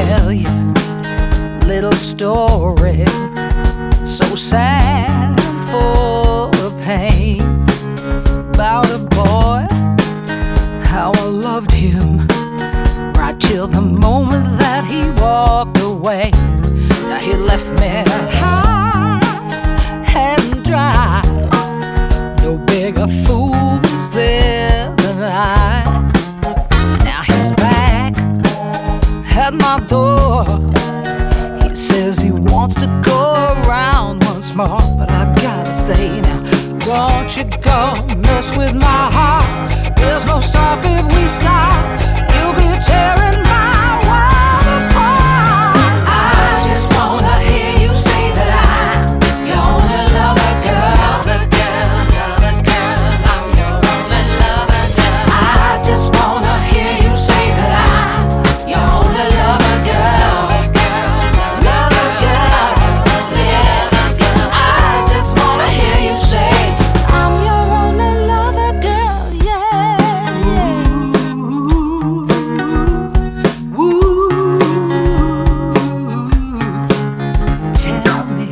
tell you a little story, so sad and full of pain, about a boy, how I loved him, right till the moment that he walked away. Now he left me high and dry. No bigger fool was there than I. Now he's back at my door. He says he wants to go around once more, but I gotta say now, don't you go mess with my heart. There's no stop if we stop. You'll be tearing my world apart. I just wanna hear you say that I'm your only lover, girl. Lover, girl, lover, girl. I'm your only lover, girl. I just wanna hear you say that I'm your only lover, girl. Lover, girl, lover, girl. I just wanna hear you say I'm your only lover, girl. Yeah, yeah. Ooh, tell me,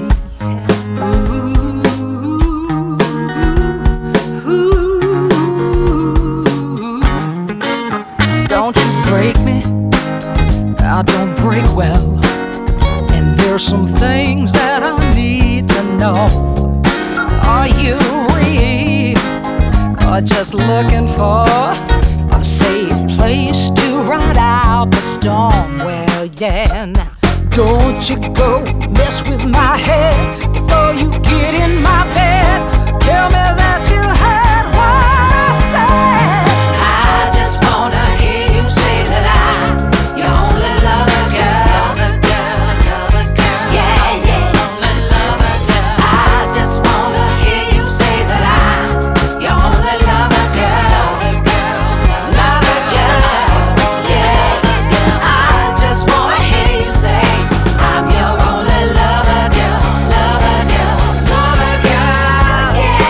don't you break me, I don't break well, and there's some things that I need to know. Are you real, or just looking for a safe place to ride out the storm? Well, yeah, now don't you go mess with my head before you get in my bed. Tell me that you heard what I said. I just wanna hear you say that I'm your only lover, girl. Lover, girl, lover, girl. Yeah, yeah. Only lover, girl. I just wanna hear you say that I'm your only lover, girl. Lover, girl. Yeah, girl. I just wanna hear you say I'm your only lover, girl. Lover, girl. Lover, girl. Yeah.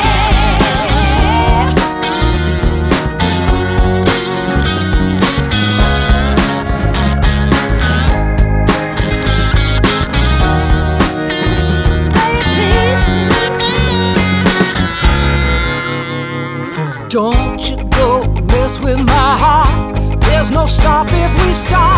Say please. Don't you go mess with my heart. There's no stop if we start.